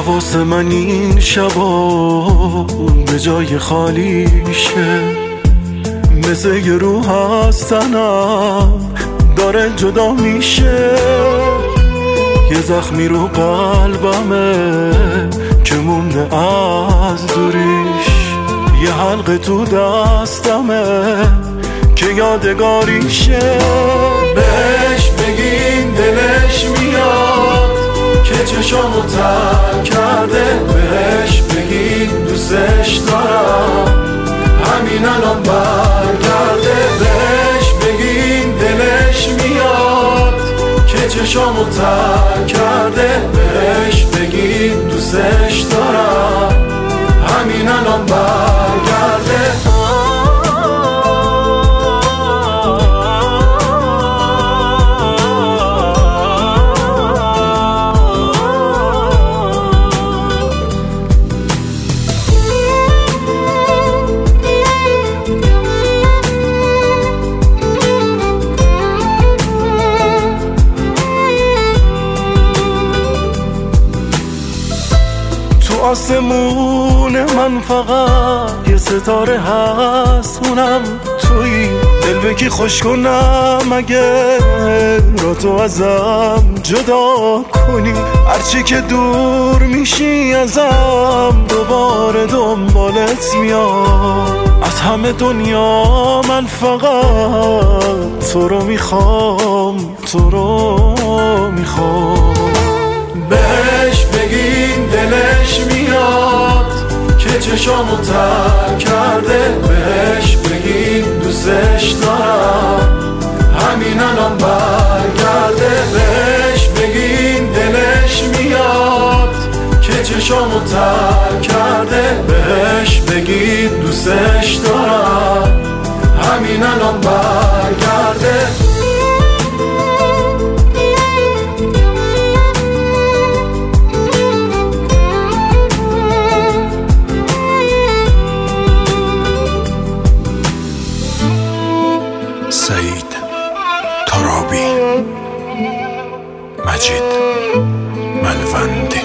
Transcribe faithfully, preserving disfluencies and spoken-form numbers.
حواس من این شبا به جای خالیشه، مثل یه روح از تنم داره جدا میشه. یه زخمی رو قلبمه که مونده از دوریش، یه حلقه تو دستمه که یادگاریشه. بهش بگین دلش میاد که چشامو تر کرده، بهش بگین دوستش دارم همین الان برگرده. بهش بگین دلش میاد که چشامو تر کرده، بهش بگین دوستش دارم همین الان برگرده. آسمون من فقط یه ستاره هست، اونم توی دل بگی خوش کنم اگه را تو ازم جدا کنی. هرچی که دور میشی ازم دوباره دنبالت میام. از همه دنیا من فقط تو رو میخوام، تو رو میخوام. بهش بگین دلش میاد که چشامو تر کرده، بهش بگین دوستش دارم همین الان برگرده. بهش بگین دلش میاد که چشامو تر کرده، بهش بگین دوستش دارم همین الان برگرده. سعید ترابی، مجید ملوندی.